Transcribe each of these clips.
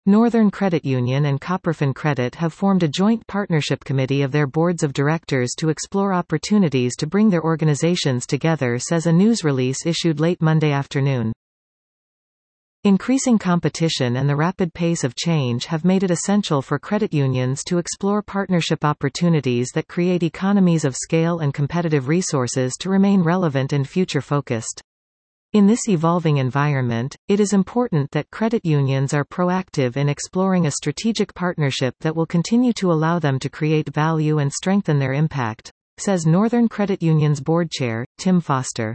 Northern Credit Union and Copperfin Credit have formed a joint partnership committee of their boards of directors to explore opportunities to bring their organizations together, says a news release issued late Monday afternoon. Increasing competition and the rapid pace of change have made it essential for credit unions to explore partnership opportunities that create economies of scale and competitive resources to remain relevant and future-focused. In this evolving environment, it is important that credit unions are proactive in exploring a strategic partnership that will continue to allow them to create value and strengthen their impact, says Northern Credit Union's board chair, Tim Foster.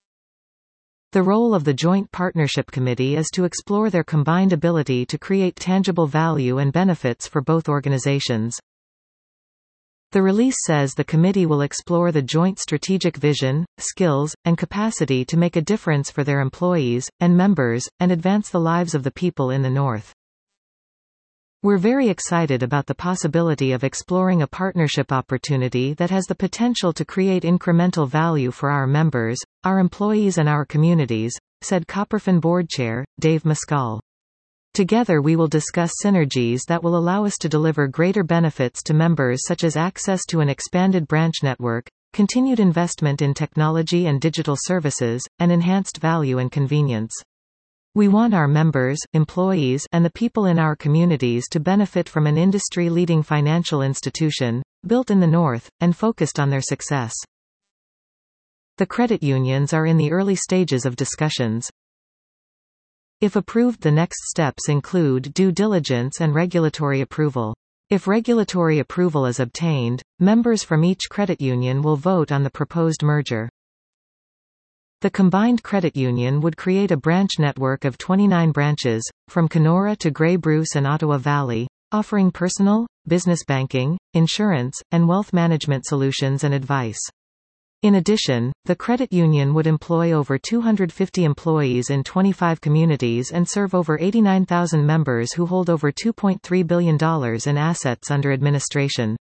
The role of the Joint Partnership Committee is to explore their combined ability to create tangible value and benefits for both organizations. The release says the committee will explore the joint strategic vision, skills, and capacity to make a difference for their employees and members, and advance the lives of the people in the North. We're very excited about the possibility of exploring a partnership opportunity that has the potential to create incremental value for our members, our employees and our communities, said Copperfin Board Chair, Dave Mescal. Together we will discuss synergies that will allow us to deliver greater benefits to members, such as access to an expanded branch network, continued investment in technology and digital services, and enhanced value and convenience. We want our members, employees, and the people in our communities to benefit from an industry-leading financial institution, built in the North, and focused on their success. The credit unions are in the early stages of discussions. If approved, the next steps include due diligence and regulatory approval. If regulatory approval is obtained, members from each credit union will vote on the proposed merger. The combined credit union would create a branch network of 29 branches, from Kenora to Grey Bruce and Ottawa Valley, offering personal, business banking, insurance, and wealth management solutions and advice. In addition, the credit union would employ over 250 employees in 25 communities and serve over 89,000 members who hold over $2.3 billion in assets under administration.